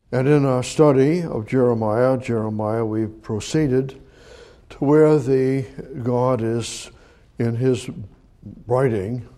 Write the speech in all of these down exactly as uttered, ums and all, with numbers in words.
And in our study of Jeremiah, Jeremiah, we've proceeded to where the God is in his writing,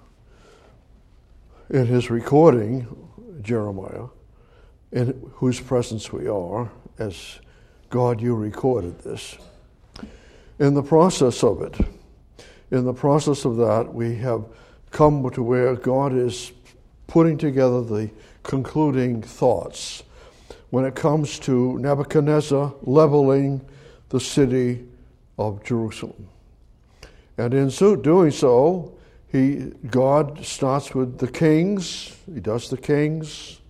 in his recording, Jeremiah, in whose presence we are, as God, you recorded this. In the process of it, in the process of that, we have come to where God is putting together the concluding thoughts when it comes to Nebuchadnezzar leveling the city of Jerusalem. And in so doing so, he God starts with the kings. He does the kings,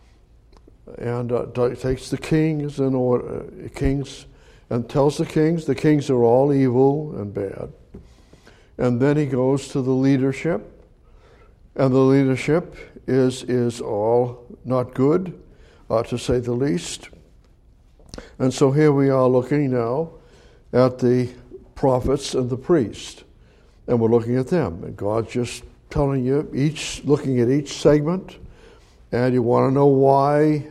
and uh, takes the kings in order, uh, kings, and tells the kings the kings are all evil and bad. And then he goes to the leadership, and the leadership is is all not good, uh, to say the least. And so here we are looking now at the prophets and the priest, and we're looking at them. And God's just telling you, each looking at each segment, and you want to know why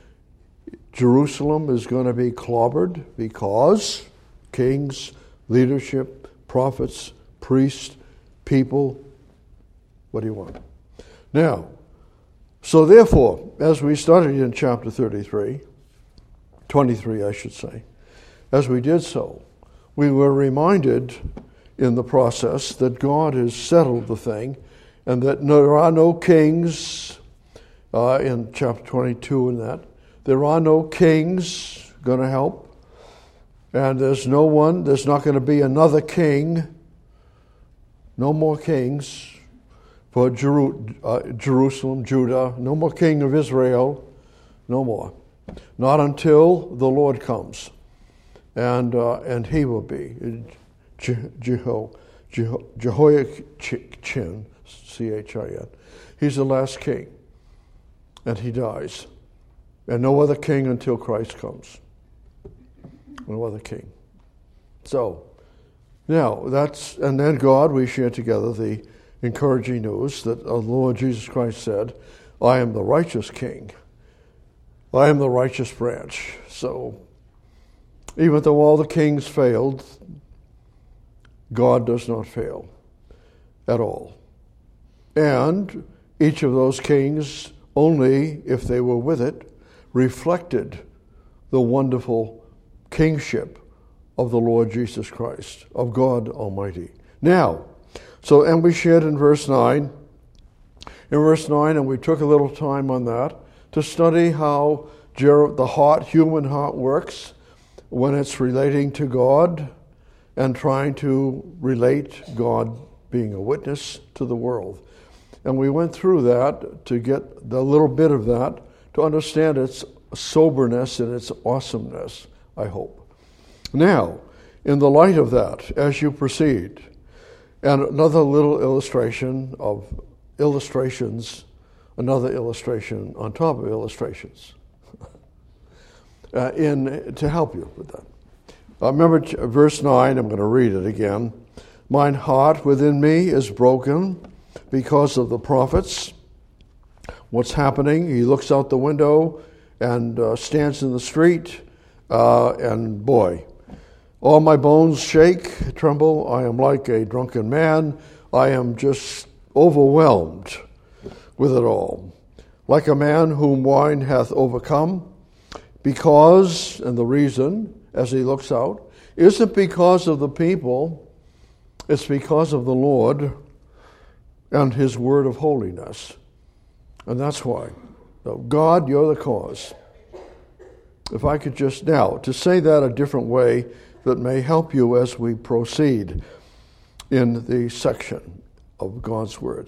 Jerusalem is going to be clobbered, because kings, leadership, prophets, priests, people. What do you want? Now, so therefore, as we studied in chapter thirty-three, twenty-three I should say, as we did so, we were reminded in the process that God has settled the thing, and that there are no kings, uh, in chapter twenty-two and that, there are no kings going to help, and there's no one, there's not going to be another king, no more kings for Jeru- uh, Jerusalem, Judah, no more king of Israel, no more. Not until the Lord comes, and uh, and he will be Je- Jeho- Jeho- Jehoiachin, C H I N. He's the last king, and he dies. And no other king until Christ comes. No other king. So, now, that's, and then God, we share together the encouraging news that the Lord Jesus Christ said, I am the righteous king. I am the righteous branch. So, even though all the kings failed, God does not fail at all. And each of those kings, only if they were with it, reflected the wonderful kingship of the Lord Jesus Christ, of God Almighty. Now, so, and we shared in verse nine, in verse nine, and we took a little time on that to study how Jer- the heart, human heart works when it's relating to God and trying to relate God being a witness to the world. And we went through that to get the little bit of that to understand its soberness and its awesomeness, I hope. Now, in the light of that, as you proceed, and another little illustration of illustrations, another illustration on top of illustrations, uh, in to help you with that. Uh, remember t- verse nine, I'm going to read it again. Mine heart within me is broken because of the prophets. What's happening? He looks out the window and uh, stands in the street, uh, and boy, all my bones shake, tremble. I am like a drunken man. I am just overwhelmed with it all. Like a man whom wine hath overcome, because, and the reason, as he looks out, isn't because of the people, it's because of the Lord and his word of holiness. And that's why. So God, you're the cause. If I could just now, to say that a different way that may help you as we proceed in the section of God's Word.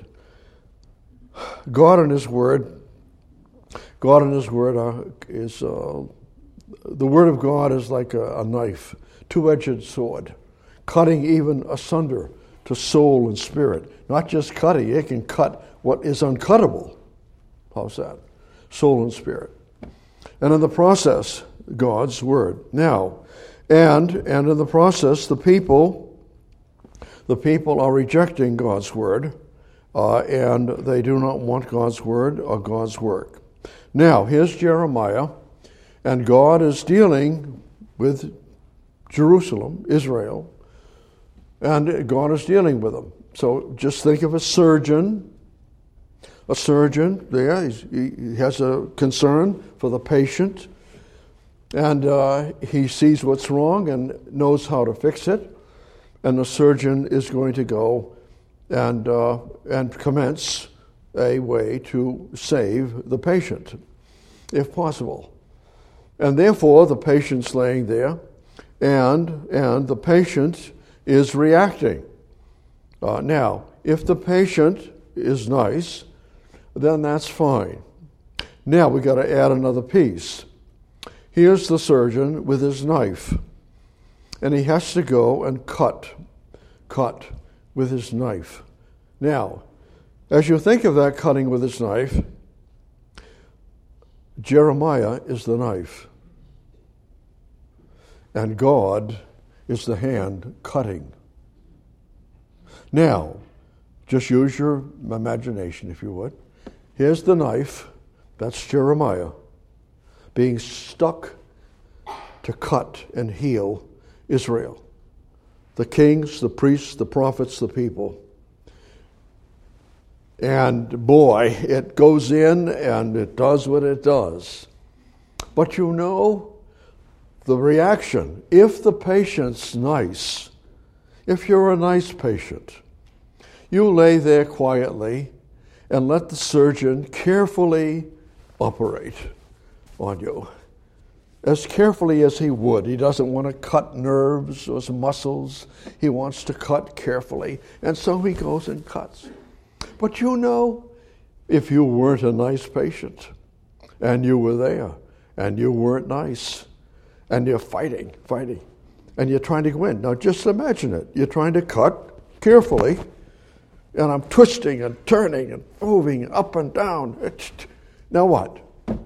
God and His Word, God and His Word are, is, uh, the Word of God is like a, a knife, two-edged sword, cutting even asunder to soul and spirit. Not just cutting, it can cut what is uncuttable. How's that? Soul and spirit. And in the process, God's Word. Now, and and in the process, the people, the people are rejecting God's Word, uh, and they do not want God's Word or God's work. Now, here's Jeremiah, And God is dealing with Jerusalem, Israel, and God is dealing with them. So just think of a surgeon. A surgeon there, he's, he has a concern for the patient, and uh, he sees what's wrong and knows how to fix it. And the surgeon is going to go and uh, and commence a way to save the patient, if possible. And therefore, the patient's laying there, and and the patient is reacting. Uh, now, if the patient is nice, then that's fine. Now we got to add another piece. Here's the surgeon with his knife, and he has to go and cut, cut with his knife. Now, as you think of that cutting with his knife, Jeremiah is the knife, and God is the hand cutting. Now, just use your imagination, if you would. Here's the knife, that's Jeremiah, being stuck to cut and heal Israel. The kings, the priests, the prophets, the people. And boy, it goes in and it does what it does. But you know, the reaction, if the patient's nice, if you're a nice patient, you lay there quietly and let the surgeon carefully operate on you. As carefully as he would. He doesn't want to cut nerves or muscles. He wants to cut carefully. And so he goes and cuts. But you know, if you weren't a nice patient, and you were there, and you weren't nice, and you're fighting, fighting, and you're trying to win. Now just imagine it. You're trying to cut carefully, and I'm twisting and turning and moving up and down. It's, now what?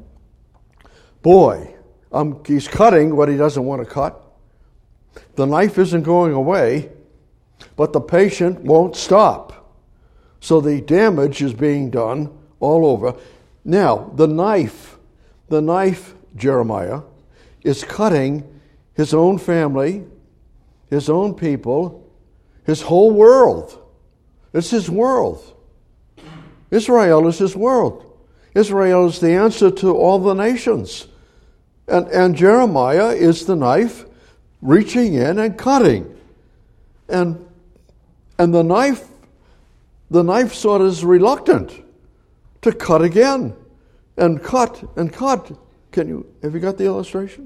Boy, um, he's cutting what he doesn't want to cut. The knife isn't going away, but the patient won't stop. So the damage is being done all over. Now, the knife, the knife, Jeremiah, is cutting his own family, his own people, his whole world. It's his world. Israel is his world. Israel is the answer to all the nations. And, and Jeremiah is the knife reaching in and cutting. And, and the knife, the knife sort of is reluctant to cut again. And cut and cut. Can you, have you got the illustration?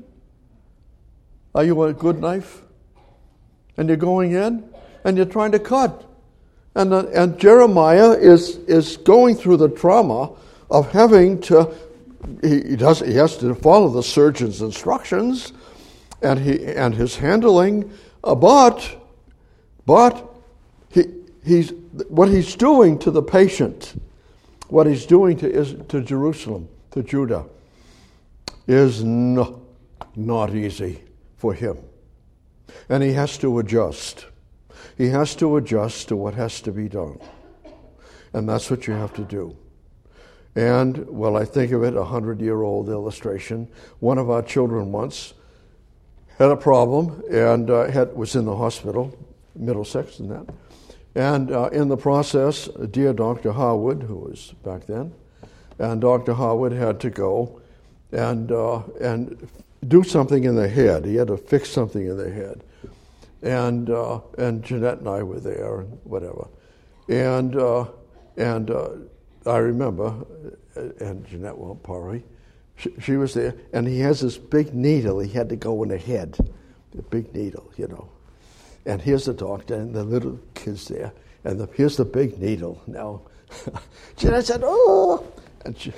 Are you a good knife? And you're going in and you're trying to cut. And, uh, and Jeremiah is, is going through the trauma of having to, he, he does he has to follow the surgeon's instructions and he and his handling, uh, but but he he's what he's doing to the patient, what he's doing to is to Jerusalem, to Judah, is no, not easy for him, and he has to adjust. He has to adjust to what has to be done. And that's what you have to do. And, well, I think of it, a hundred-year-old illustration. One of our children once had a problem and uh, had, was in the hospital, Middlesex and that. And uh, in the process, dear Doctor Harwood, who was back then, and Doctor Harwood had to go and uh, and do something in the head. He had to fix something in the head. And uh, and Jeanette and I were there and whatever, and uh, and uh, I remember, and Jeanette won't parry, she, she was there, and he has this big needle. He had to go in the head, a big needle, you know. And here's the doctor and the little kids there, and the, here's the big needle. Now, Jeanette said, "Oh," and she,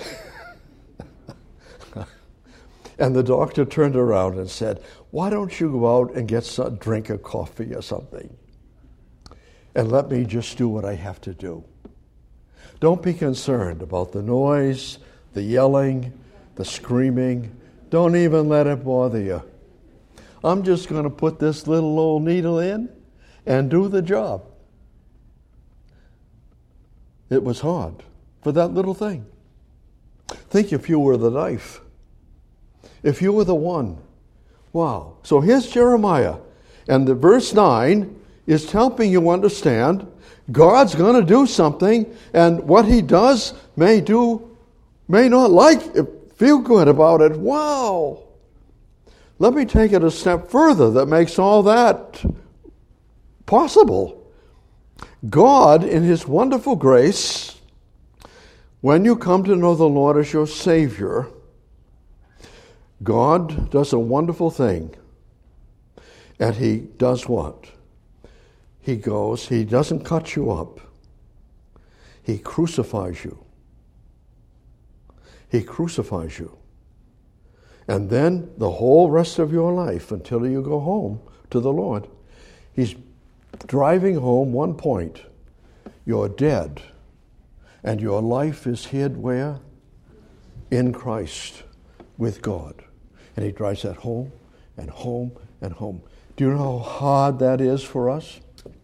and the doctor turned around and said, "Why don't you go out and get some drink of coffee or something, and let me just do what I have to do. Don't be concerned about the noise, the yelling, the screaming. Don't even let it bother you. I'm just going to put this little old needle in and do the job." It was hard for that little thing. Think if you were the knife. If you were the one. Wow. So here's Jeremiah. And the verse nine is helping you understand God's going to do something, and what he does may do, may not like it, feel good about it. Wow. Let me take it a step further that makes all that possible. God, in his wonderful grace, when you come to know the Lord as your Savior, God does a wonderful thing. And he does what? He goes, he doesn't cut you up. He crucifies you. He crucifies you. And then the whole rest of your life, until you go home to the Lord, he's driving home one point. You're dead. And your life is hid where? In Christ, with God. And he drives that home and home and home. Do you know how hard that is for us?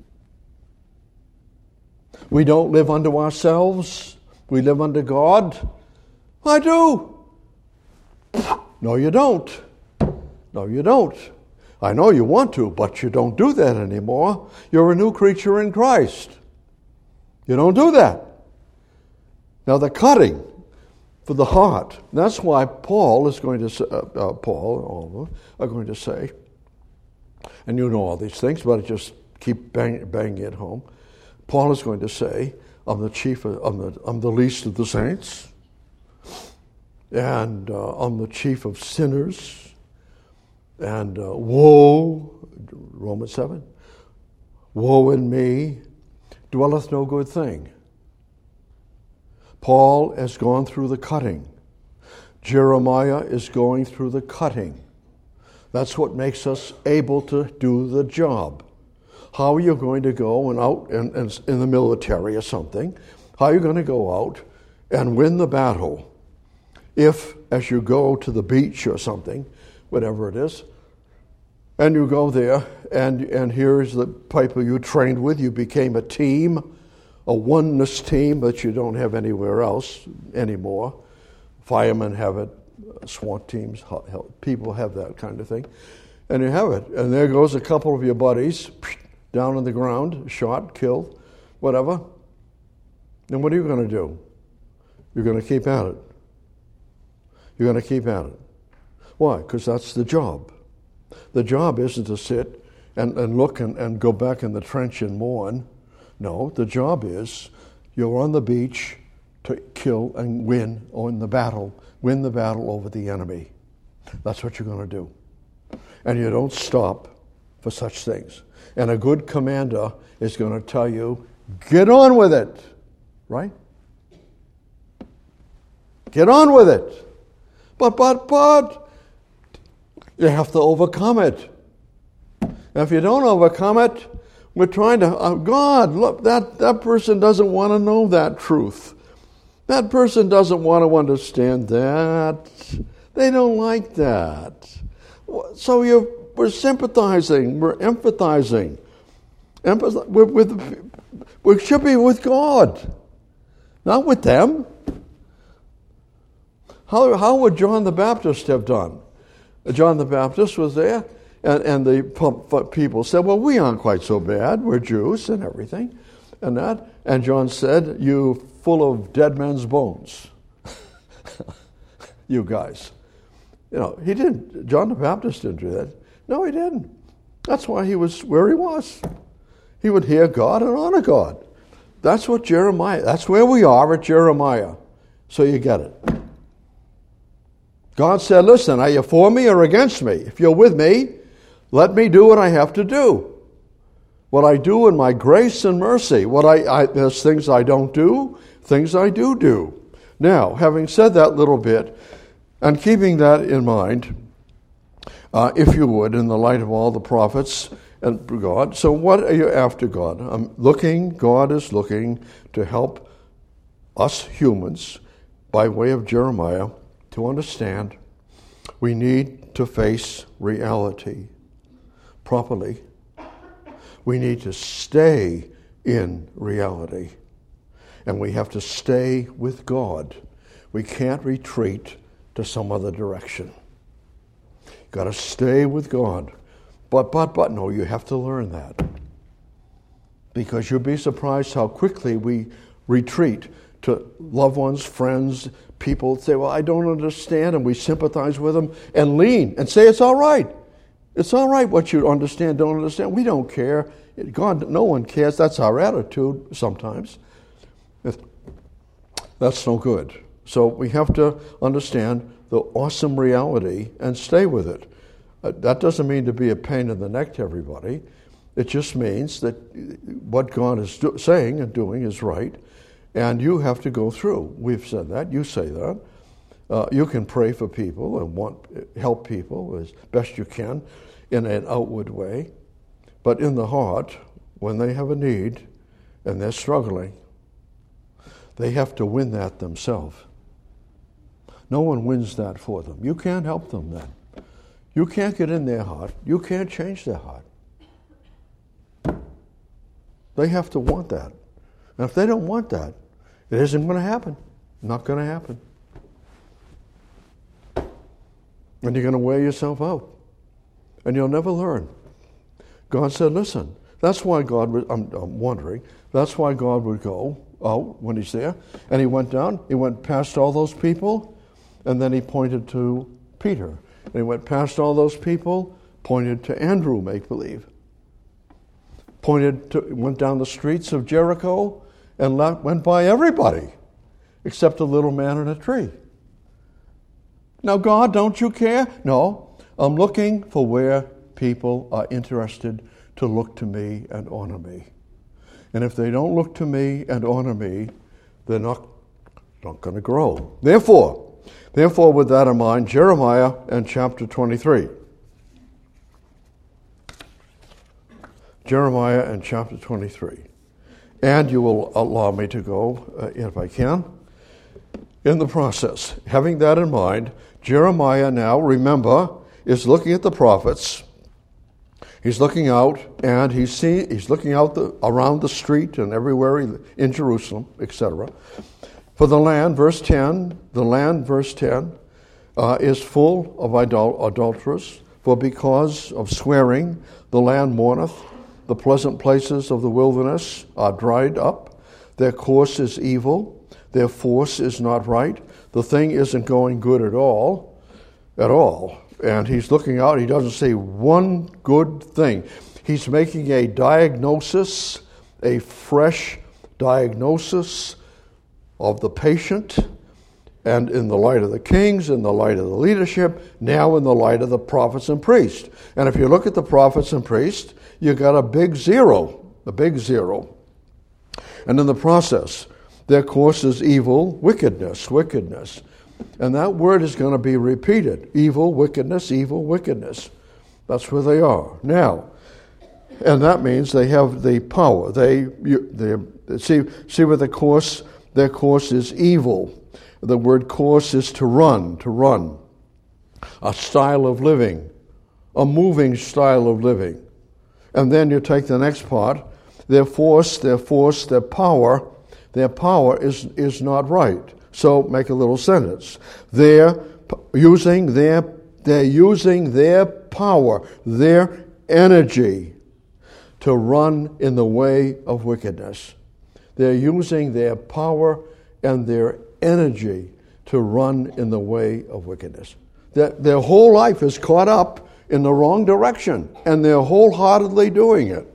We don't live unto ourselves. We live unto God. I do. No, you don't. No, you don't. I know you want to, but you don't do that anymore. You're a new creature in Christ. You don't do that. Now, the cutting for the heart. That's why Paul is going to say, uh, uh, Paul and all of them are going to say, and you know all these things, but I just keep bang, banging it home. Paul is going to say, I'm the chief, of, I'm, the, I'm the least of the saints, and uh, I'm the chief of sinners, and uh, woe, Romans seven, woe in me, dwelleth no good thing. Paul has gone through the cutting. Jeremiah is going through the cutting. That's what makes us able to do the job. How are you going to go and out and, and in the military or something? How are you going to go out and win the battle if, as you go to the beach or something, whatever it is, and you go there, and, and here's the people you trained with, you became a team, a oneness team that you don't have anywhere else anymore. Firemen have it, SWAT teams, people have that kind of thing. And you have it. And there goes a couple of your buddies down on the ground, shot, killed, whatever. And what are you going to do? You're going to keep at it. You're going to keep at it. Why? Because that's the job. The job isn't to sit and, and look and, and go back in the trench and mourn. No, the job is you're on the beach to kill and win on the battle, win the battle over the enemy. That's what you're going to do. And you don't stop for such things. And a good commander is going to tell you, get on with it, right? Get on with it. But, but, but, you have to overcome it. And if you don't overcome it, we're trying to, oh God, look, that, that person doesn't want to know that truth. That person doesn't want to understand that. They don't like that. So you, we're sympathizing, we're empathizing. Empath- we're with, we should be with God, not with them. How, how would John the Baptist have done? John the Baptist was there, and, and the people said, well, we aren't quite so bad. We're Jews and everything, and that. And John said, you full of dead men's bones. You guys. You know, he didn't, John the Baptist didn't do that. No, he didn't. That's why he was where he was. He would hear God and honor God. That's what Jeremiah, that's where we are at Jeremiah. So you get it. God said, listen, are you for me or against me? If you're with me, let me do what I have to do. What I do in my grace and mercy. What I, I there's things I don't do, things I do do. Now, having said that little bit, and keeping that in mind, uh, if you would, in the light of all the prophets and God, so what are you after God? I'm looking, God is looking to help us humans, by way of Jeremiah, to understand we need to face reality properly. We need to stay in reality. And we have to stay with God. We can't retreat to some other direction. Got to stay with God. But, but, but, no, you have to learn that. Because you'll be surprised how quickly we retreat to loved ones, friends, people say, well, I don't understand, and we sympathize with them and lean and say, it's all right. It's all right what you understand, don't understand. We don't care. God, no one cares. That's our attitude sometimes. That's no good. So we have to understand the awesome reality and stay with it. Uh, that doesn't mean to be a pain in the neck to everybody. It just means that what God is do- saying and doing is right, and you have to go through. We've said that. You say that. Uh, you can pray for people and want help people as best you can in an outward way, but in the heart, when they have a need and they're struggling, they have to win that themselves. No one wins that for them. You can't help them then. You can't get in their heart. You can't change their heart. They have to want that. And if they don't want that, it isn't going to happen. Not going to happen. And you're going to wear yourself out. And you'll never learn. God said, listen, that's why God, would, I'm, I'm wondering, that's why God would go out when he's there. And he went down, he went past all those people, and then he pointed to Peter. And he went past all those people, pointed to Andrew, make-believe. Pointed to, went down the streets of Jericho, and left, went by everybody, except a little man in a tree. Now, God, don't you care? No, I'm looking for where people are interested to look to me and honor me. And if they don't look to me and honor me, they're not, not going to grow. Therefore, therefore, with that in mind, Jeremiah and chapter twenty-three. Jeremiah and chapter twenty-three. And you will allow me to go, uh, if I can, in the process. Having that in mind, Jeremiah now, remember, is looking at the prophets. He's looking out, and he's see, he's looking out the, around the street and everywhere he, in Jerusalem, et cetera. For the land, verse ten, the land, verse ten, uh, is full of idol- adulterers. For because of swearing, the land mourneth. The pleasant places of the wilderness are dried up. Their course is evil. Their force is not right. The thing isn't going good at all, at all. And he's looking out. He doesn't say one good thing. He's making a diagnosis, a fresh diagnosis of the patient, and in the light of the kings, in the light of the leadership, now in the light of the prophets and priests. And if you look at the prophets and priests, you got a big zero, a big zero. And in the process, their course is evil, wickedness, wickedness. And that word is going to be repeated. Evil, wickedness, evil, wickedness. That's where they are now. And that means they have the power. They, they see, see where the course, their course is evil. The word course is to run, to run. A style of living, a moving style of living. And then you take the next part. Their force, their force, their power, their power is, is not right. So make a little sentence. They're using their, they're using their power, their energy to run in the way of wickedness. They're using their power and their energy to run in the way of wickedness. Their, their whole life is caught up in the wrong direction, and they're wholeheartedly doing it.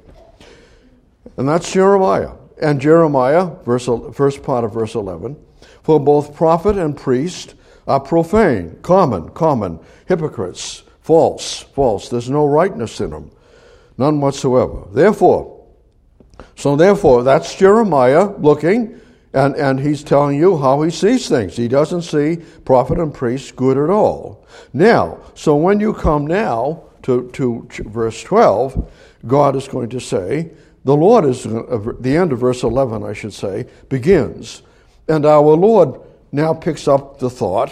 And that's Jeremiah. And Jeremiah, verse, first part of verse eleven, for both prophet and priest are profane, common, common, hypocrites, false, false. There's no rightness in them, none whatsoever. Therefore, so therefore, that's Jeremiah looking, and, and he's telling you how he sees things. He doesn't see prophet and priest good at all. Now, so when you come now to, to verse twelve, God is going to say, the Lord is, the end of verse eleven, I should say, begins. And our Lord now picks up the thought.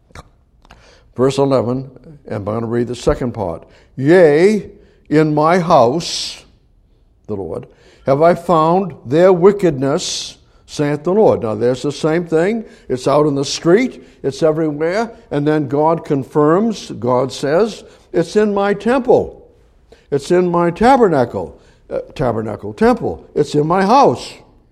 Verse eleven, and I'm going to read the second part. Yea, in my house, the Lord, have I found their wickedness, saith the Lord. Now there's the same thing. It's out in the street. It's everywhere. And then God confirms, God says, it's in my temple. It's in my tabernacle. Uh, tabernacle, temple. It's in my house.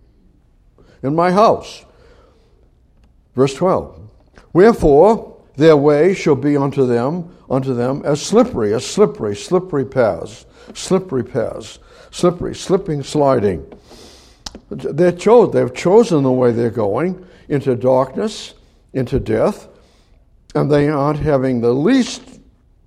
In my house. Verse twelve. Wherefore their way shall be unto them, unto them as slippery, as slippery, slippery paths, slippery paths, slippery, slipping, sliding. They're cho- they've chosen the way they're going, into darkness, into death, and they aren't having the least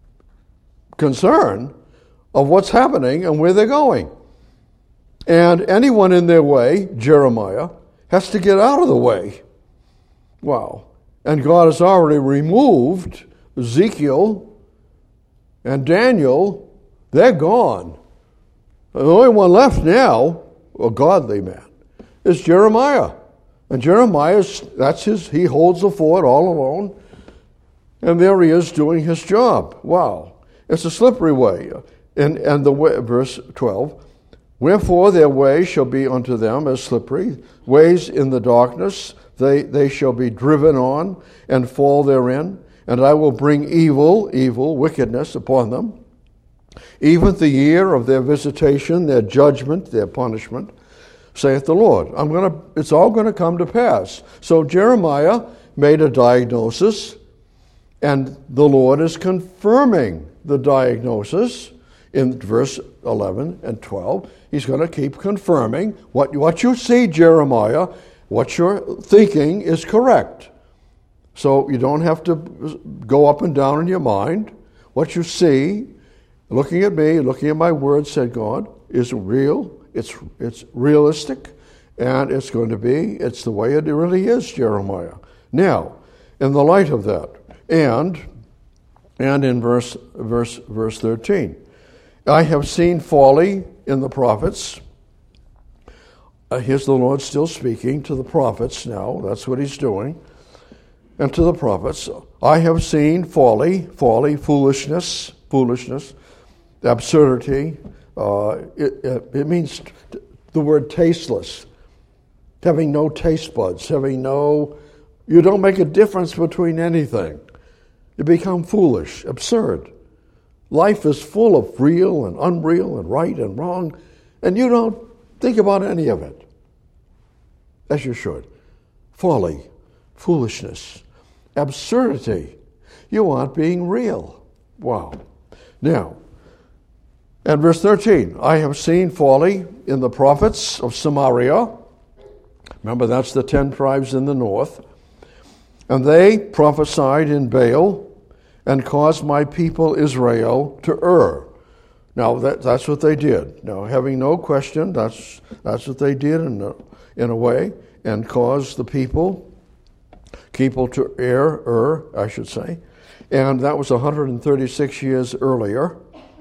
concern of what's happening and where they're going. And anyone in their way, Jeremiah, has to get out of the way. Wow. And God has already removed Ezekiel and Daniel. They're gone. The only one left now, a godly man, is Jeremiah. And Jeremiah, that's his, he holds the fort all alone. And there he is doing his job. Wow. It's a slippery way. And, and the way, verse twelve, wherefore their way shall be unto them as slippery, ways in the darkness, they, they shall be driven on and fall therein, and I will bring evil, evil, wickedness upon them, even the year of their visitation, their judgment, their punishment, saith the Lord. I'm gonna, it's all going to come to pass. So Jeremiah made a diagnosis, and the Lord is confirming the diagnosis in verse eleven and twelve. He's going to keep confirming what, what you see, Jeremiah, what you're thinking is correct. So you don't have to go up and down in your mind. What you see, looking at me, looking at my words, said God, is real. It's it's realistic, and it's going to be, it's the way it really is, Jeremiah. Now, in the light of that, and and in verse verse verse thirteen, I have seen folly in the prophets. Uh, here's the Lord still speaking to the prophets now. That's what he's doing. And to the prophets, I have seen folly, folly, foolishness, foolishness, absurdity. Uh, it, it, it means t- the word tasteless, having no taste buds, having no, you don't make a difference between anything. You become foolish, absurd. Life is full of real and unreal and right and wrong, and you don't think about any of it, as you should. Folly, foolishness, absurdity. You aren't being real. Wow. Now, and verse thirteen, I have seen folly in the prophets of Samaria. Remember, that's the ten tribes in the north. And they prophesied in Baal and caused my people Israel to err. Now, that, that's what they did. Now, having no question, that's that's what they did in a, in a way, and caused the people, people to err, err, I should say. And that was one hundred thirty-six years earlier.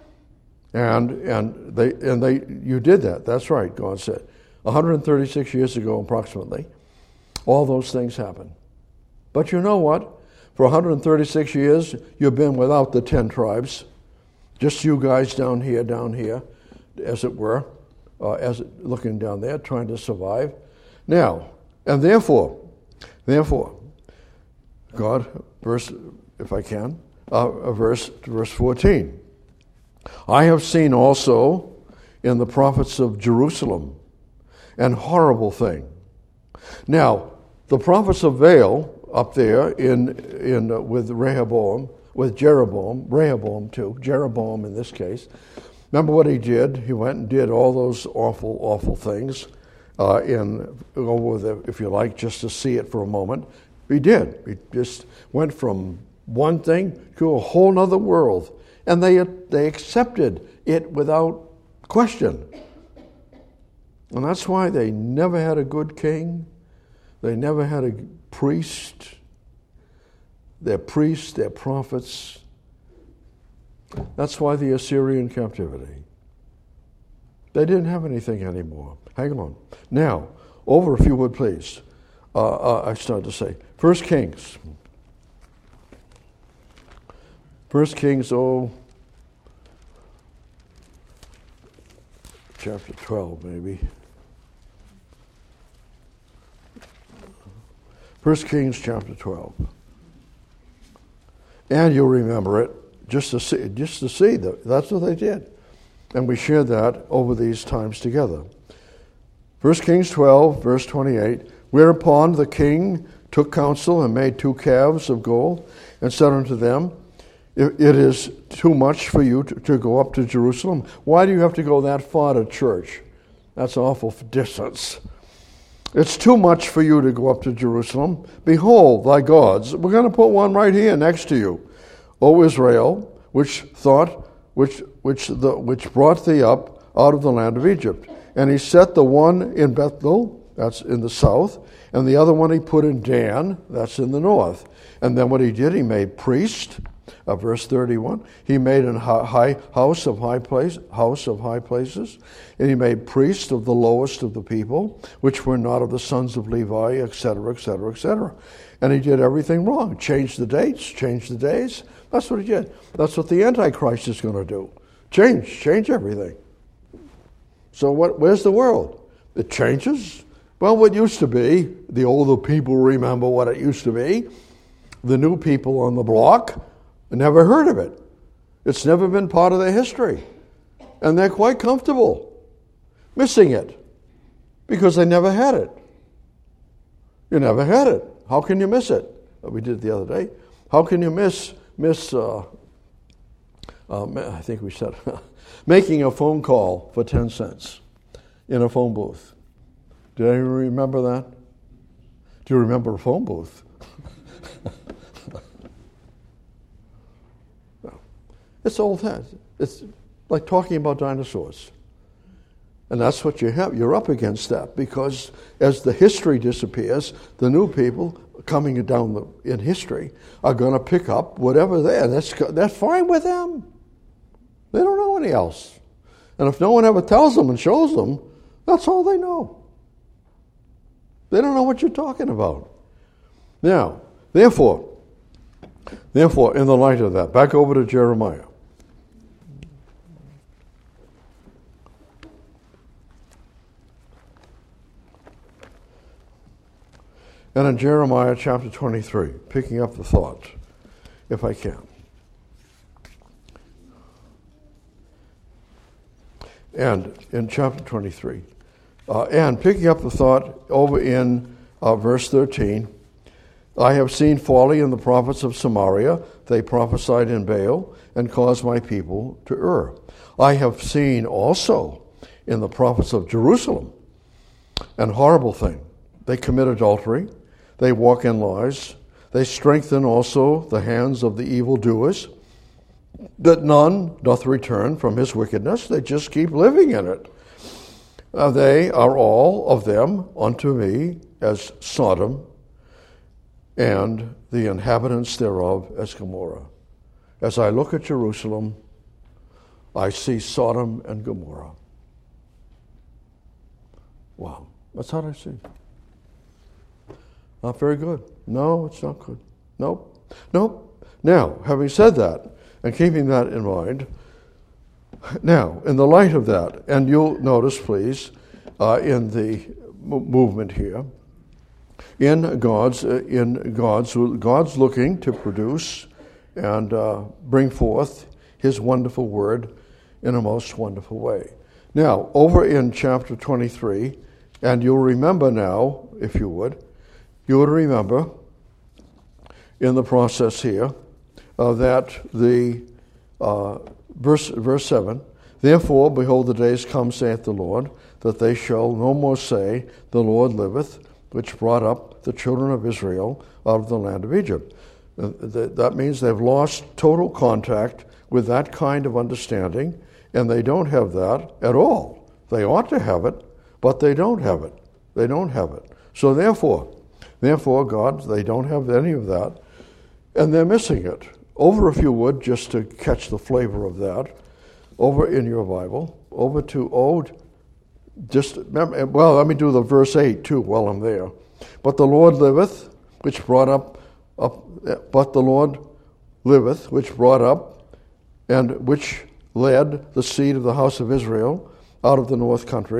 And and they and they you did that. That's right, God said. one hundred thirty-six years ago, approximately, all those things happened. But you know what? For one hundred thirty-six years, you've been without the ten tribes. Just you guys down here, down here, as it were, uh, as it, looking down there, trying to survive. Now, and therefore, therefore, God, verse, if I can, uh, verse verse fourteen. I have seen also in the prophets of Jerusalem an horrible thing. Now, the prophets of Baal up there in in uh, with Rehoboam, with Jeroboam, Rehoboam too, Jeroboam in this case. Remember what he did? He went and did all those awful, awful things. Uh, in over the, if you like, just to see it for a moment. He did. He just went from one thing to a whole other world. And they they accepted it without question. And that's why they never had a good king. They never had a priest. Their priests, their prophets. That's why the Assyrian captivity. They didn't have anything anymore. Hang on. Now, over if you would please. Uh, uh, I started to say, First Kings. First Kings, oh, chapter twelve, maybe. First Kings chapter twelve. And you'll remember it just to see, just to see that that's what they did. And we shared that over these times together. First Kings twelve, verse twenty-eight, whereupon the king took counsel and made two calves of gold and said unto them, it is too much for you to, to go up to Jerusalem. Why do you have to go that far to church? That's awful distance. It's too much for you to go up to Jerusalem. Behold, thy gods. We're going to put one right here next to you. O Israel, which thought, which which the which brought thee up out of the land of Egypt. And he set the one in Bethel, that's in the south, and the other one he put in Dan, that's in the north. And then what he did, he made priests. Uh, verse thirty-one, he made an high house of high place, house of high places, and he made priests of the lowest of the people, which were not of the sons of Levi, et cetera, et cetera, et cetera. And he did everything wrong. Changed the dates, changed the days. That's what he did. That's what the Antichrist is going to do. Change, change everything. So what? Where's the world? It changes. Well, what used to be, the older people remember what it used to be. The new people on the block never heard of it. It's never been part of their history. And they're quite comfortable missing it because they never had it. You never had it. How can you miss it? We did it the other day. How can you miss, miss uh, uh, I think we said, making a phone call for ten cents in a phone booth? Did anyone remember that? Do you remember a phone booth? It's old hat. It's like talking about dinosaurs. And that's what you have. You're up against that because as the history disappears, the new people coming down the, in history are going to pick up whatever there. That's, that's fine with them. They don't know any else. And if no one ever tells them and shows them, that's all they know. They don't know what you're talking about. Now, therefore, therefore, in the light of that, back over to Jeremiah. And in Jeremiah chapter twenty-three, picking up the thought, if I can. And in chapter twenty-three, uh, and picking up the thought over in uh, verse thirteen, I have seen folly in the prophets of Samaria. They prophesied in Baal and caused my people to err. I have seen also in the prophets of Jerusalem an horrible thing. They commit adultery. They walk in lies. They strengthen also the hands of the evildoers, that none doth return from his wickedness. They just keep living in it. Uh, they are all of them unto me as Sodom, and the inhabitants thereof as Gomorrah. As I look at Jerusalem, I see Sodom and Gomorrah. Wow, that's what I see. Not very good. No, it's not good. Nope. Nope. Now, having said that, and keeping that in mind, now, in the light of that, and you'll notice, please, uh, in the m- movement here, in God's, uh, in God's, God's looking to produce and uh, bring forth His wonderful word in a most wonderful way. Now, over in chapter twenty-three, and you'll remember now, if you would, you would remember in the process here uh, that the uh, verse verse seven, therefore, behold, the days come, saith the Lord, that they shall no more say, the Lord liveth, which brought up the children of Israel out of the land of Egypt. Uh, th- that means they've lost total contact with that kind of understanding, and they don't have that at all. They ought to have it, but they don't have it. They don't have it. So therefore, therefore, God, they don't have any of that, and they're missing it. Over, if you would, just to catch the flavor of that, over in your Bible, over to old, just, well, let me do the verse eight too while I'm there. But the Lord liveth, which brought up, up but the Lord liveth, which brought up, and which led the seed of the house of Israel out of the north country,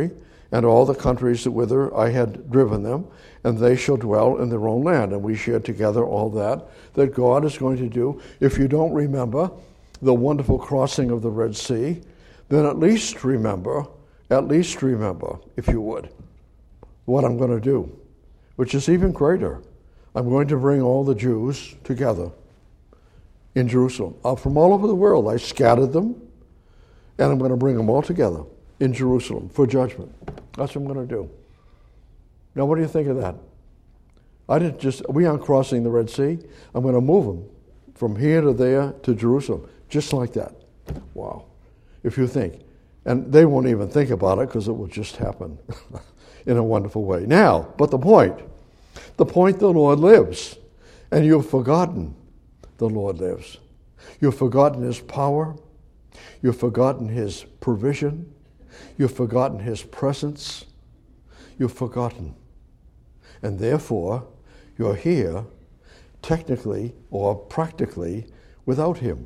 and all the countries whither I had driven them, and they shall dwell in their own land. And we shared together all that, that God is going to do. If you don't remember the wonderful crossing of the Red Sea, then at least remember, at least remember, if you would, what I'm going to do, which is even greater. I'm going to bring all the Jews together in Jerusalem. Uh, from all over the world, I scattered them, and I'm going to bring them all together in Jerusalem for judgment. That's what I'm going to do. Now, what do you think of that? I didn't just, we aren't crossing the Red Sea. I'm going to move them from here to there to Jerusalem, just like that. Wow. If you think. And they won't even think about it because it will just happen in a wonderful way. Now, but the point, the point the Lord lives, and you've forgotten the Lord lives. You've forgotten his power. You've forgotten his provision. You've forgotten his presence. You've forgotten. And therefore, you're here, technically or practically, without him.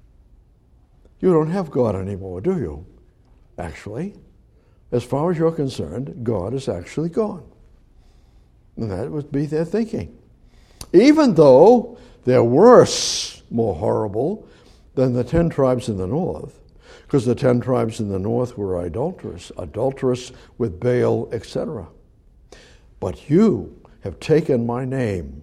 You don't have God anymore, do you? Actually, as far as you're concerned, God is actually gone. And that would be their thinking. Even though they're worse, more horrible, than the ten tribes in the north, because the ten tribes in the north were adulterous, adulterous with Baal, et cetera. But you have taken my name,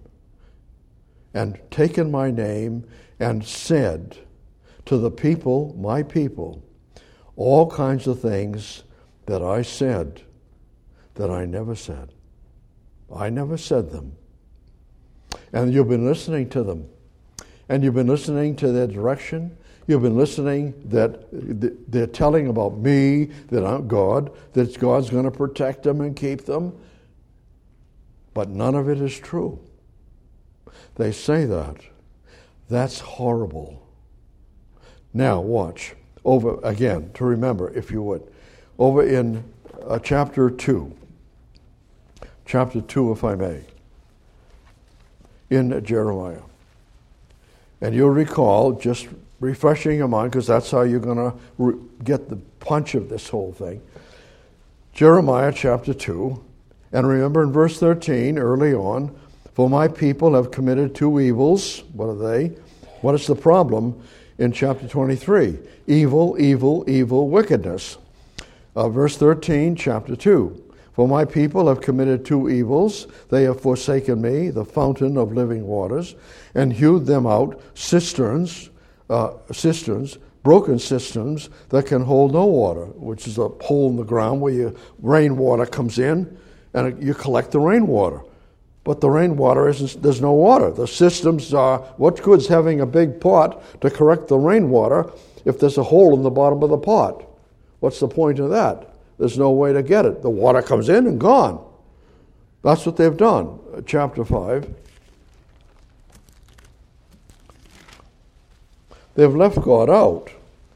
and taken my name and said to the people, my people, all kinds of things that I said that I never said. I never said them. And you've been listening to them. And you've been listening to their direction. You've been listening that they're telling about me, that I'm God, that God's going to protect them and keep them. But none of it is true. They say that. That's horrible. Now, watch. Over again, to remember, if you would. Over in uh, chapter two. Chapter two, if I may. In Jeremiah. And you'll recall, just refreshing your mind, because that's how you're going to re- get the punch of this whole thing. Jeremiah chapter two. And remember in verse thirteen, early on, for my people have committed two evils. What are they? What is the problem in chapter twenty-three? Evil, evil, evil, wickedness. Uh, verse thirteen, chapter two. For my people have committed two evils. They have forsaken me, the fountain of living waters, and hewed them out cisterns, uh, cisterns, broken cisterns that can hold no water, which is a hole in the ground where your rainwater comes in, and you collect the rainwater. But the rainwater isn't, there's no water. The systems are, what good's having a big pot to correct the rainwater if there's a hole in the bottom of the pot? What's the point of that? There's no way to get it. The water comes in and gone. That's what they've done. Chapter five. They've left God out.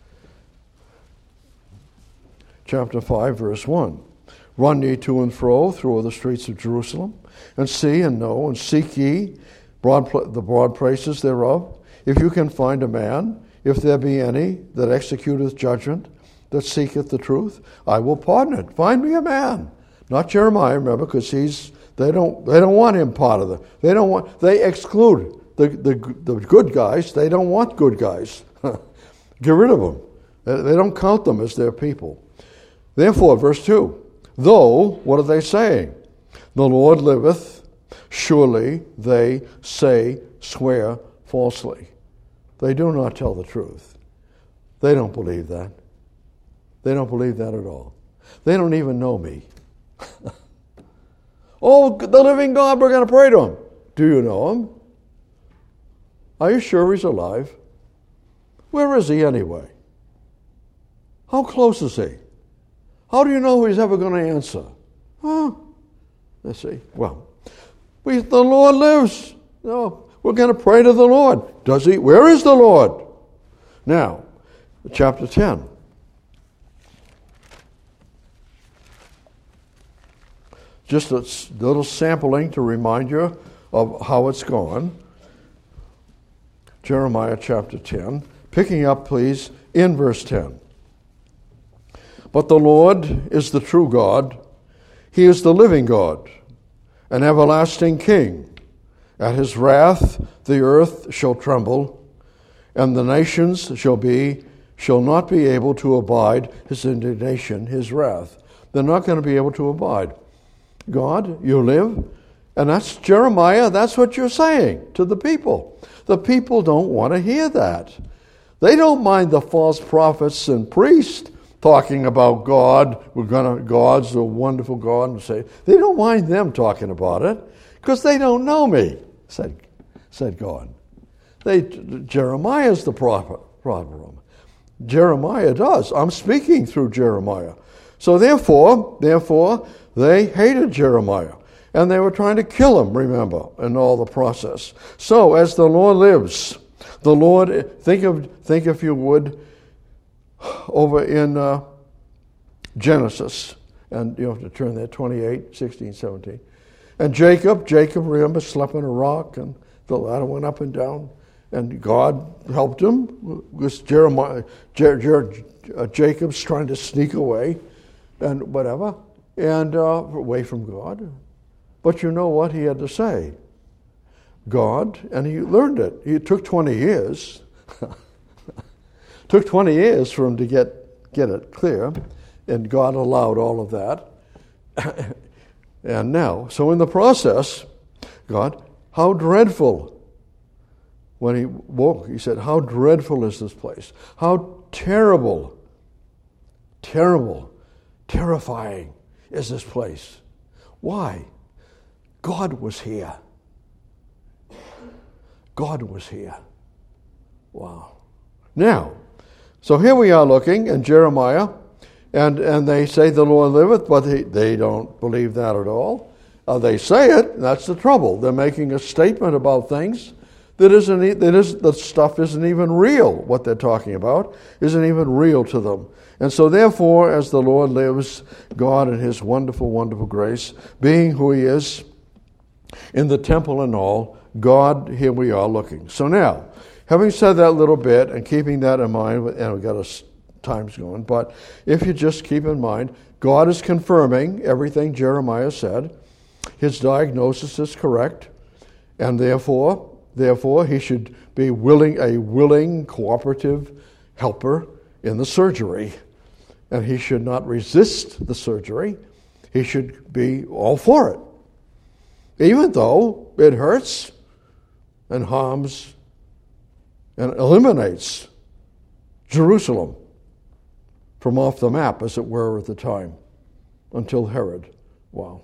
Chapter five, verse one. Run ye to and fro through the streets of Jerusalem, and see and know, and seek ye broad pl- the broad places thereof. If you can find a man, if there be any that executeth judgment, that seeketh the truth, I will pardon it. Find me a man. Not Jeremiah, remember, because he's they don't they don't want him part of the they don't want they exclude the the, the good guys. They don't want good guys. Get rid of them. They, they don't count them as their people. Therefore, verse two. Though, what are they saying? The Lord liveth, surely they say, swear falsely. They do not tell the truth. They don't believe that. They don't believe that at all. They don't even know me. Oh, the living God, we're going to pray to him. Do you know him? Are you sure he's alive? Where is he anyway? How close is he? How do you know he's ever going to answer? Huh? Let's see. Well, we, the Lord lives. No, we're going to pray to the Lord. Does he? Where is the Lord? Now, chapter ten. Just a little sampling to remind you of how it's gone. Jeremiah chapter ten. Picking up, please, in verse ten. But the Lord is the true God, He is the living God, an everlasting King. At his wrath the earth shall tremble, and the nations shall be shall not be able to abide his indignation, his wrath. They're not going to be able to abide. God, you live, and that's Jeremiah, that's what you're saying to the people. The people don't want to hear that. They don't mind the false prophets and priests talking about God. We're going to, God's a wonderful God, and say, they don't mind them talking about it because they don't know me, said, said God. They, Jeremiah's the prophet, problem. Jeremiah does. I'm speaking through Jeremiah. So therefore, therefore, they hated Jeremiah. And they were trying to kill him, remember, in all the process. So, as the Lord lives, the Lord, think of, think if you would, over in uh, Genesis, and you have to turn there, twenty-eight, sixteen, seventeen. And Jacob, Jacob, remember, slept on a rock, and the ladder went up and down, and God helped him. Because Jeremiah, Jer, Jer, uh, Jacob's trying to sneak away, and whatever, and uh, away from God. But you know what he had to say? God, and he learned it. It took twenty years. took twenty years for him to get, get it clear, and God allowed all of that. And now, so in the process, God, how dreadful. When he woke, he said, how dreadful is this place? How terrible, terrible, terrifying is this place? Why? God was here. God was here. Wow. Now, so here we are looking in Jeremiah, and, and they say the Lord liveth, but they, they don't believe that at all. Uh, they say it, and that's the trouble. They're making a statement about things that isn't, that is, the stuff isn't even real. What they're talking about isn't even real to them. And so therefore, as the Lord lives, God in his wonderful, wonderful grace, being who he is, in the temple and all, God, here we are looking. So now, having said that little bit and keeping that in mind, and we've got our times going, but if you just keep in mind, God is confirming everything Jeremiah said. His diagnosis is correct, and therefore, therefore, he should be willing, a willing, cooperative helper in the surgery. And he should not resist the surgery. He should be all for it. Even though it hurts and harms and eliminates Jerusalem from off the map, as it were, at the time, until Herod. Wow.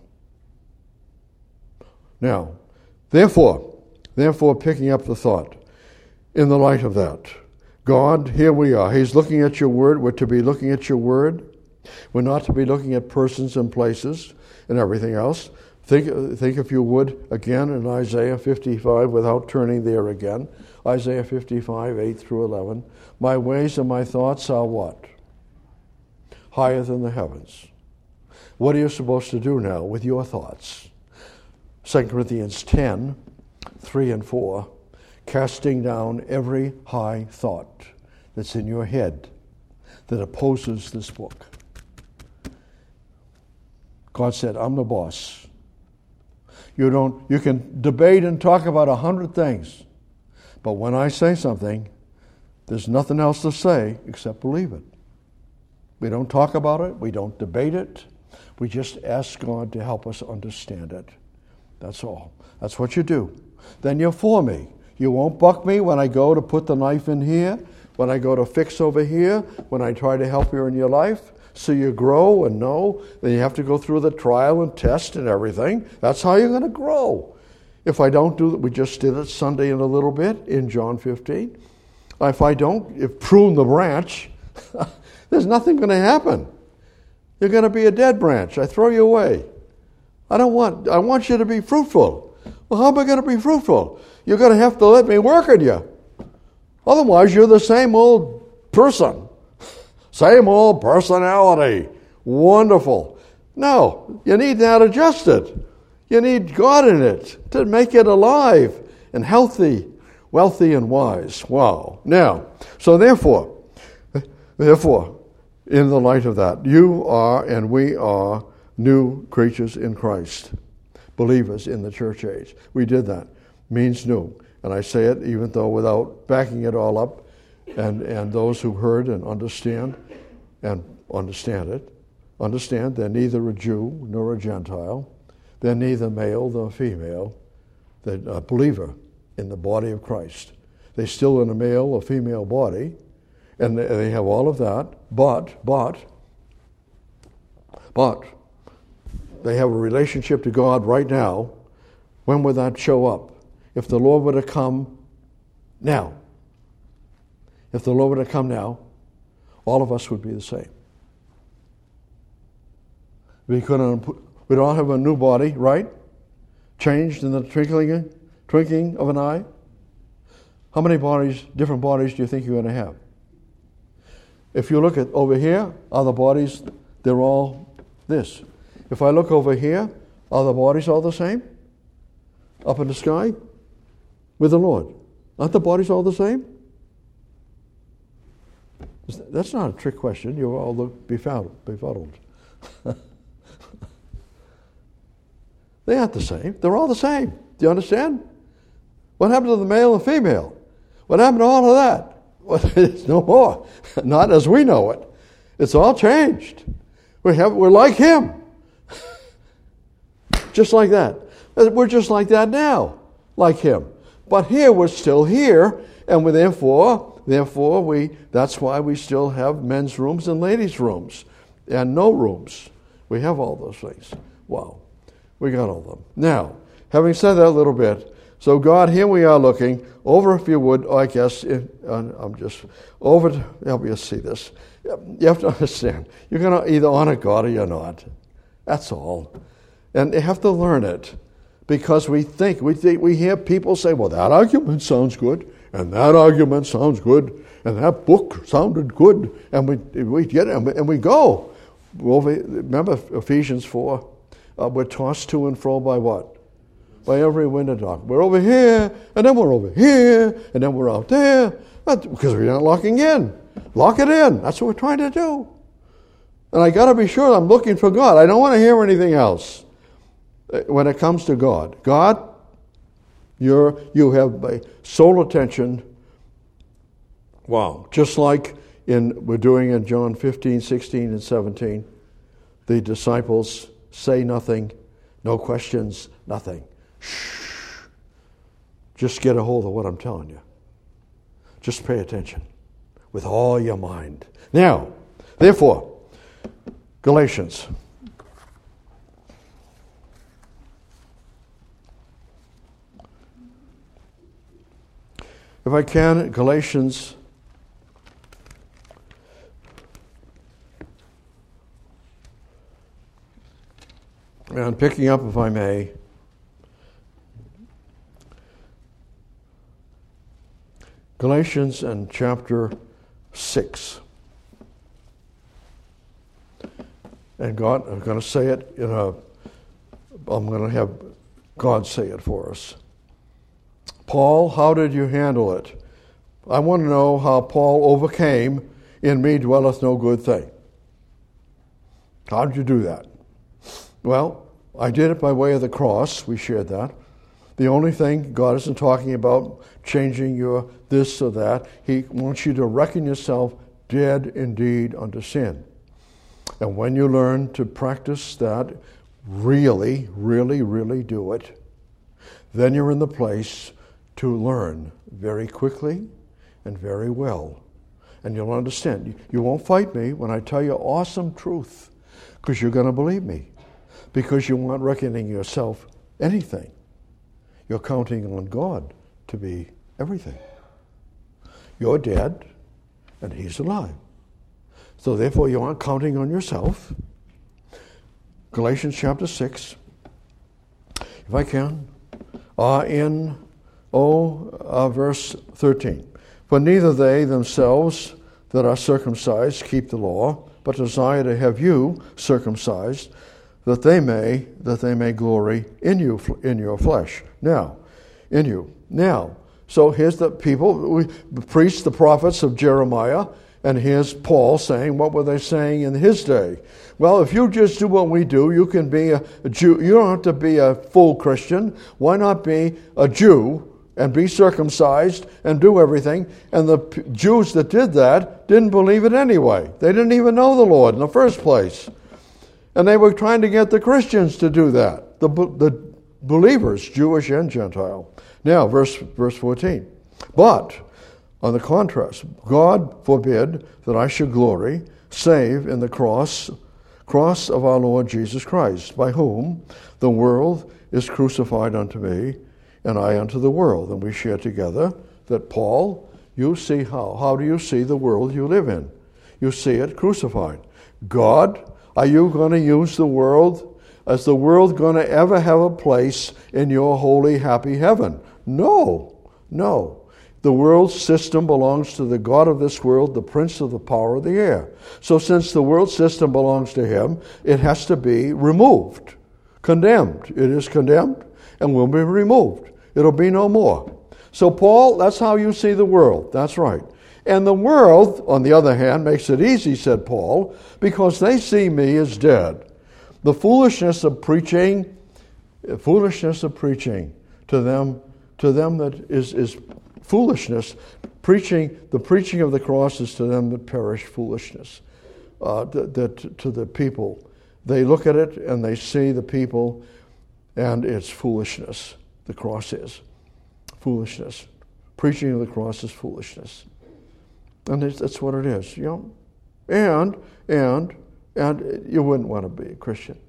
Now, therefore, therefore, picking up the thought, in the light of that, God, here we are. He's looking at your word. We're to be looking at your word. We're not to be looking at persons and places and everything else. Think, think if you would, again in Isaiah fifty-five, without turning there again. Isaiah fifty-five, eight through eleven. My ways and my thoughts are what? Higher than the heavens. What are you supposed to do now with your thoughts? Second Corinthians ten, three and four. Casting down every high thought that's in your head that opposes this book. God said, I'm the boss. You don't. You can debate and talk about a hundred things, but when I say something, there's nothing else to say except believe it. We don't talk about it. We don't debate it. We just ask God to help us understand it. That's all. That's what you do. Then you're for me. You won't buck me when I go to put the knife in here, when I go to fix over here, when I try to help you in your life. So you grow and know. Then you have to go through the trial and test and everything. That's how you're going to grow. If I don't do that, we just did it Sunday in a little bit in John fifteen. If I don't, if prune the branch, there's nothing going to happen. You're going to be a dead branch. I throw you away. I don't want, I want you to be fruitful. Well, how am I going to be fruitful? You're going to have to let me work on you. Otherwise, you're the same old person. Same old personality. Wonderful. No, you need that adjusted. You need God in it to make it alive and healthy, wealthy and wise. Wow. Now, so therefore, therefore, in the light of that, you are and we are new creatures in Christ, believers in the church age. We did that. Means new. And I say it even though without backing it all up, and, and those who heard and understand and understand it, understand they're neither a Jew nor a Gentile. They're neither male nor female. They're a believer in the body of Christ. They're still in a male or female body, and they have all of that, but, but, but, they have a relationship to God right now. When would that show up? If the Lord were to come now, if the Lord were to come now, all of us would be the same. We couldn't, we'd all have a new body, right? Changed in the twinkling, twinkling of an eye. How many bodies, different bodies do you think you're going to have? If you look at over here, other bodies, they're all this. If I look over here, are the bodies all the same? Up in the sky? With the Lord. Aren't the bodies all the same? That's not a trick question. You're all befuddled. befuddled. They aren't the same. They're all the same. Do you understand? What happened to the male and female? What happened to all of that? Well, it's no more. Not as we know it. It's all changed. We have, we're like Him. Just like that. We're just like that now. Like Him. But here we're still here, and we therefore, therefore we that's why we still have men's rooms and ladies' rooms. And no rooms. We have all those things. Wow. We got all of them. Now, having said that a little bit, so God, here we are looking over, if you would, I guess, if, uh, I'm just over to help you see this. You have to understand, you're going to either honor God or you're not. That's all. And you have to learn it, because we think, we think, we hear people say, well, that argument sounds good, and that argument sounds good, and that book sounded good, and we we get it, and we go. Well, remember Ephesians four, uh, we're tossed to and fro by what? By every wind of doctrine. We're over here, and then we're over here, and then we're out there, That's because we're not locking in. Lock it in. That's what we're trying to do. And I got to be sure I'm looking for God. I don't want to hear anything else when it comes to God. God, you're, you have my sole attention. Wow. Just like in we're doing in John fifteen, sixteen, and seventeen. The disciples say nothing, no questions, nothing. Shh. Just get a hold of what I'm telling you. Just pay attention with all your mind. Now, therefore, Galatians. If I can, Galatians and picking up, if I may, Galatians and chapter six. And God, I'm going to say it in a, I'm going to have God say it for us. Paul, how did you handle it? I want to know how Paul overcame, in me dwelleth no good thing. How did you do that? Well, I did it by way of the cross. We shared that. The only thing, God isn't talking about changing your this or that. He wants you to reckon yourself dead indeed unto sin. And when you learn to practice that, really, really, really do it, then you're in the place to learn very quickly and very well. And you'll understand. You won't fight me when I tell you awesome truth, because you're going to believe me. Because you aren't reckoning yourself anything. You're counting on God to be everything. You're dead, and He's alive. So therefore, you aren't counting on yourself. Galatians chapter six, if I can, uh, in oh, uh, verse thirteen. For neither they themselves that are circumcised keep the law, but desire to have you circumcised, that they may that they may glory in you in your flesh. Now, in you. Now, so here's the people, we, the priests, the prophets of Jeremiah, And here's Paul saying, what were they saying in his day? Well, if you just do what we do, you can be a, a Jew. You don't have to be a full Christian. Why not be a Jew and be circumcised and do everything? And the P- Jews that did that didn't believe it anyway. They didn't even know the Lord in the first place. And they were trying to get the Christians to do that, the, the believers, Jewish and Gentile. Now, verse, verse fourteen. But, on the contrast, God forbid that I should glory, save in the cross, cross of our Lord Jesus Christ, by whom the world is crucified unto me, and I unto the world. And we share together that, Paul, you see how. How do you see the world you live in? You see it crucified. God, are you going to use the world? Is the world going to ever have a place in your holy, happy heaven? No, no. The world system belongs to the God of this world, the prince of the power of the air. So since the world system belongs to him, it has to be removed, condemned. It is condemned and will be removed. It'll be no more. So Paul, that's how you see the world. That's right. And the world, on the other hand, makes it easy, said Paul, because they see me as dead. The foolishness of preaching, foolishness of preaching to them, to them that is, is foolishness. Preaching, the preaching of the cross is to them that perish foolishness. Uh, that, that to the people, they look at it and they see the people, and it's foolishness. The cross is foolishness. Preaching of the cross is foolishness. And that's what it is, you know. And, and, and you wouldn't want to be a Christian.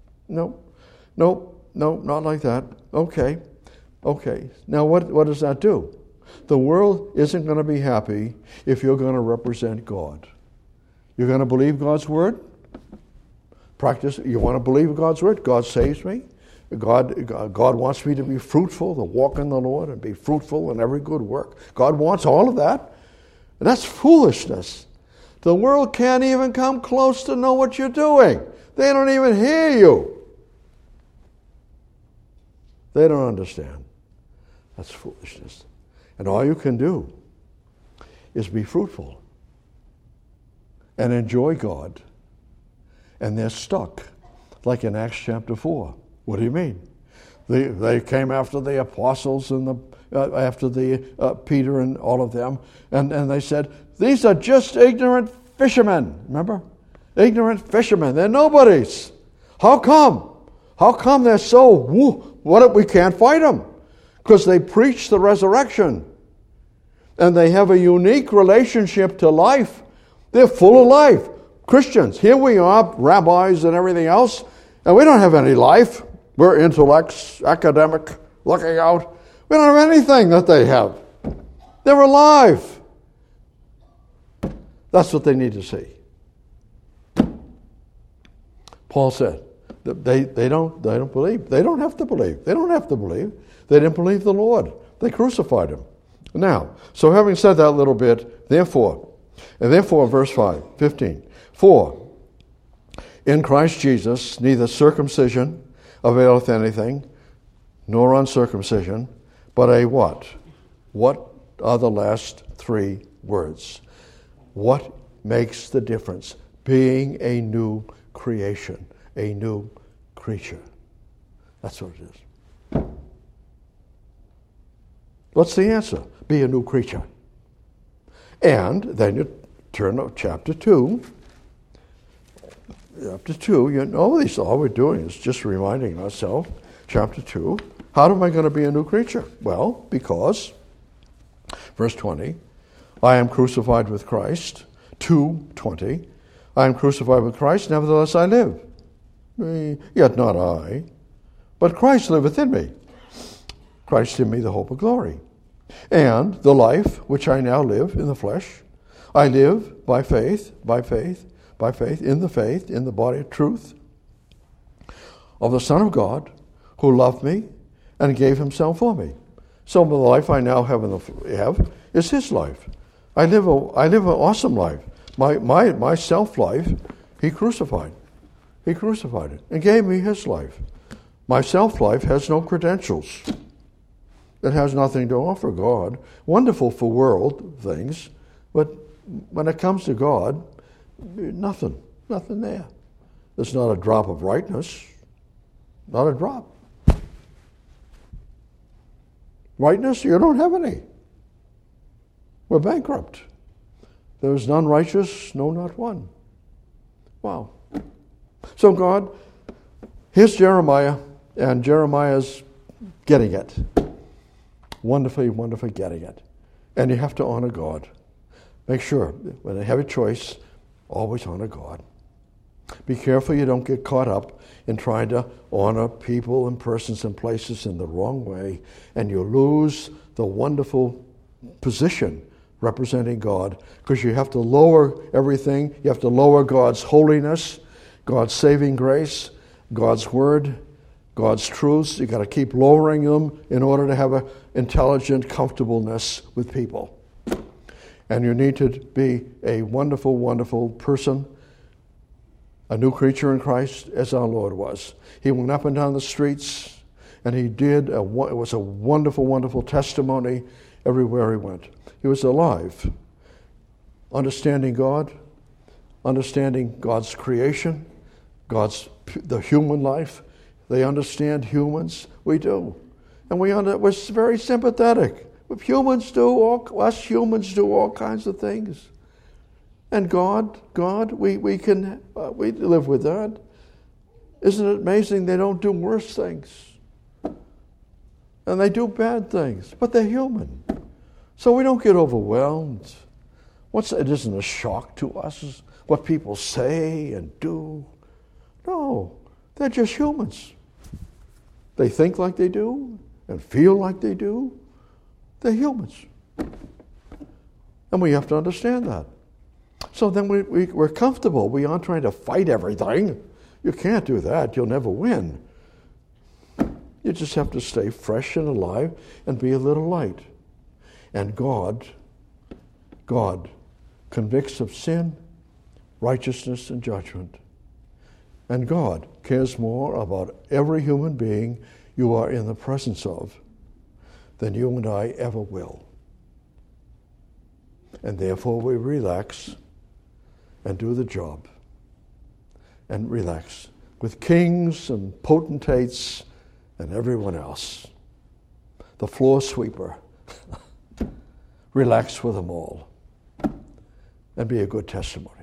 No, no, no, not like that. Okay, okay. Now what, what does that do? The world isn't going to be happy if you're going to represent God. You're going to believe God's word? Practice, you want to believe God's word? God saves me. God, God wants me to be fruitful, to walk in the Lord and be fruitful in every good work. God wants all of that. And that's foolishness. The world can't even come close to know what you're doing. They don't even hear you. They don't understand. That's foolishness. And all you can do is be fruitful and enjoy God. And they're stuck, like in Acts chapter four. What do you mean? They, they came after the apostles and the Uh, after the uh, Peter and all of them, and, and they said, these are just ignorant fishermen. Remember? Ignorant fishermen. They're nobodies. How come? How come they're so, woo, what, we can't fight them? Because they preach the resurrection. And they have a unique relationship to life. They're full of life. Christians, here we are, rabbis and everything else, and we don't have any life. We're intellects, academic, looking out. We don't have anything that they have. They're alive. That's what they need to see. Paul said that they, they don't they don't believe. They don't have to believe. They don't have to believe. They didn't believe the Lord. They crucified him. Now, so having said that little bit, therefore, and therefore, verse five, fifteen, for in Christ Jesus neither circumcision availeth anything, nor uncircumcision, but a what? What are the last three words? What makes the difference? Being a new creation, a new creature. That's what it is. What's the answer? Be a new creature. And then you turn to chapter two. Chapter two, you know, these, all we're doing is just reminding ourselves. Chapter two. How am I going to be a new creature? Well, because, verse twenty, I am crucified with Christ. two twenty, I am crucified with Christ, nevertheless I live. Yet not I, but Christ liveth in me. Christ in me, the hope of glory. And the life which I now live in the flesh, I live by faith, by faith, by faith, in the faith, in the body of truth, of the Son of God, who loved me and gave himself for me. So the life I now have in the have is his life. I live a I live an awesome life. My my my self life, he crucified. He crucified it and gave me his life. My self life has no credentials. It has nothing to offer God. Wonderful for world things, but when it comes to God, nothing, nothing there. There's not a drop of rightness, not a drop. Rightness, you don't have any. We're bankrupt. There is none righteous, no, not one. Wow. So God, here's Jeremiah, and Jeremiah's getting it. Wonderfully, wonderfully getting it. And you have to honor God. Make sure, when you have a choice, always honor God. Be careful you don't get caught up in trying to honor people and persons and places in the wrong way, and you lose the wonderful position representing God, because you have to lower everything. You have to lower God's holiness, God's saving grace, God's word, God's truths. You've got to keep lowering them in order to have an intelligent comfortableness with people. And you need to be a wonderful, wonderful person, a new creature in Christ, as our Lord was. He went up and down the streets, and he did. A, it was a wonderful, wonderful testimony everywhere he went. He was alive, understanding God, understanding God's creation, God's the human life. They understand humans. We do, and we under, we're very sympathetic. If humans do, all, us humans do all kinds of things. And God, God, we, we can uh, we live with that. Isn't it amazing they don't do worse things? And they do bad things, but they're human. So we don't get overwhelmed. What's it isn't a shock to us what people say and do. No, they're just humans. They think like they do and feel like they do. They're humans. And we have to understand that. So then we, we, we're comfortable. We aren't trying to fight everything. You can't do that. You'll never win. You just have to stay fresh and alive and be a little light. And God, God convicts of sin, righteousness, and judgment. And God cares more about every human being you are in the presence of than you and I ever will. And therefore we relax and do the job. And relax with kings and potentates and everyone else. The floor sweeper. Relax with them all. And be a good testimony.